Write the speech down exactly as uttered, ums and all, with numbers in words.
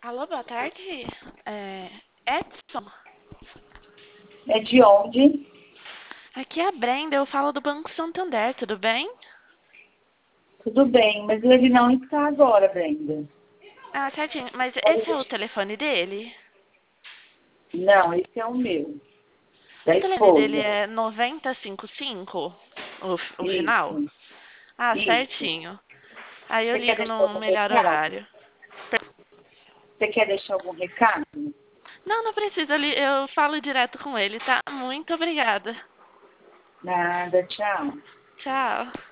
Alô, boa tarde. É, Edson, É de onde? aqui é a Brenda, eu falo do Banco Santander, tudo bem? Tudo bem, mas ele não está agora, Brenda. Ah, certinho, mas Pode esse é o deixar. telefone dele? Não, esse é o meu, da O telefone dele esposa. é noventa e cinco cinco, o, f- o final? Isso, Ah, isso. certinho. Aí eu Você quer ligo deixar no algum melhor recado? horário. Você quer deixar algum recado? Não, não precisa, ele- eu falo direto com ele, tá? Muito obrigada. Nada, tchau. Tchau.